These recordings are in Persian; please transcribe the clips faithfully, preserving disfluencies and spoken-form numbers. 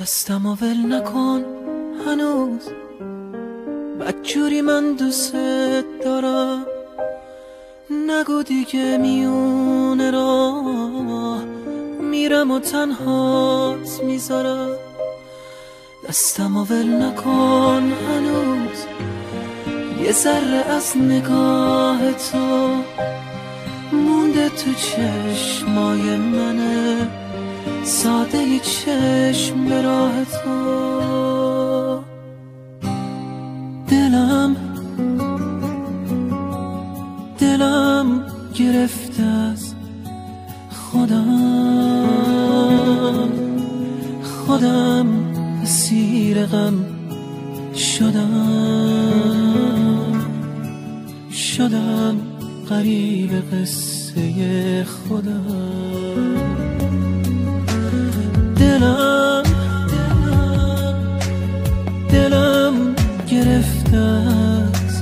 دستمو ول نکن هنوز، بدجوری من دوست دارم. نگو دیگه میونه راه میرم و تنهات میذارم. دستمو ول نکن هنوز، یه ذره از نگاه تو مونده تو چشمای منه، ساده ی چشم به راه تو. دلم دلم گرفته از خودم، خودم اسیر غم شدم، شدم غریب قصه خودم. دلم دلم گرفته از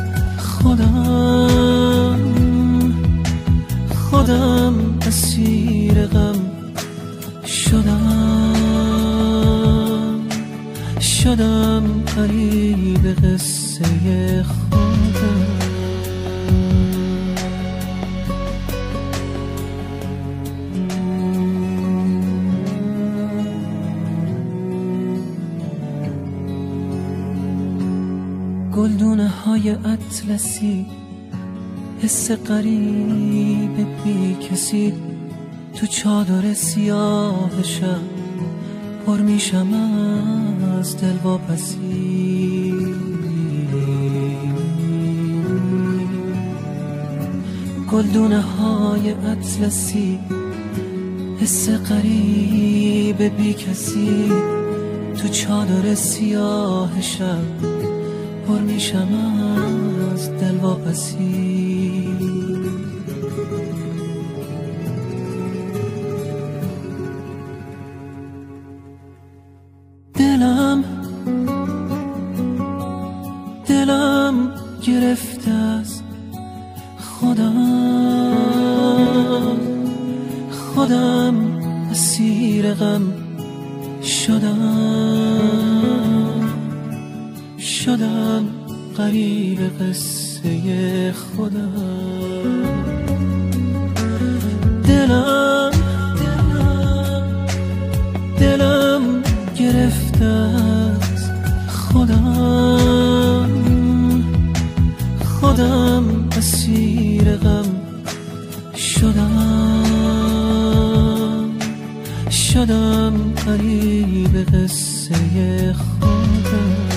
خودم، خودم اسیر غم شدم، شدم غریب قصه خودم. گلدونه های اطلسی، حس غریب بی کسی، تو چادر سیاه شب پر میشم از دلواپسی. گلدونه های اطلسی، حس غریب بی کسی، تو چادر سیاه شب پر میشم از دلواپسی. دلم دلم گرفته از خودم، خودم اسیر غم شدم، شدم غریب قصه خودم. دلم دلم دلم گرفته از خودم، خودم اسیر غم شدم، شدم غریب قصه خودم.